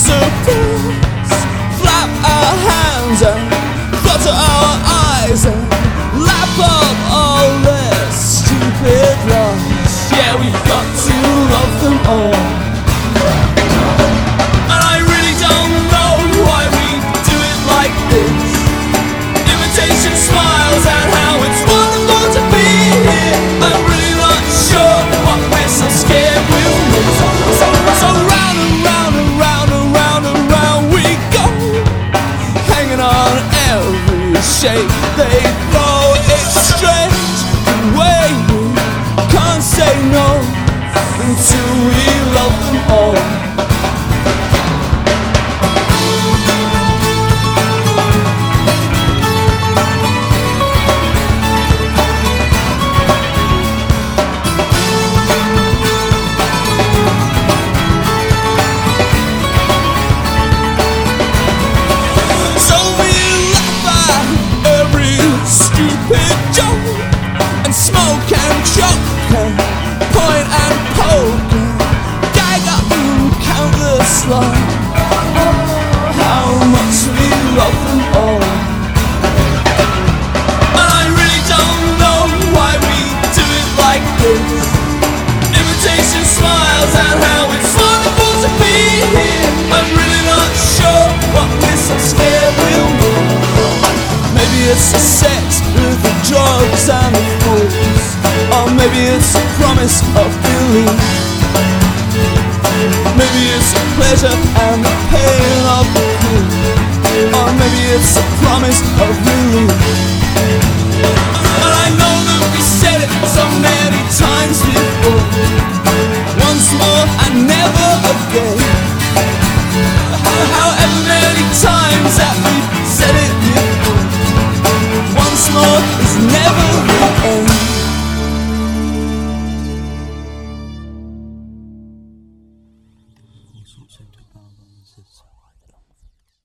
disappears. Flap our hands and flutter our eyes and lap up all their stupid lies. Yeah, we've got to love them all. And I really don't know why we do it like this. Imitation smiles and how it's wonderful to be here. I'm really not sure what we're so scared we'll miss. So round and round and round and round and round we go, hanging on every shape they throw. It's strange the way we can't say no until we love them all. Smoke and choke and point and poke and gag up and countless lies. How much we love them all. And I really don't know why we do it like this. Imitation smiles and how it's wonderful to be here. I'm really not sure what we're so scared we'll miss. Maybe it's the sex with the drugs and the fools, or maybe it's a promise of belief. Maybe it's the pleasure and the pain of the cool, or maybe it's a promise of relief. And I know that we said it so many times before, once more and never again. However many times that we've said it before, once more is never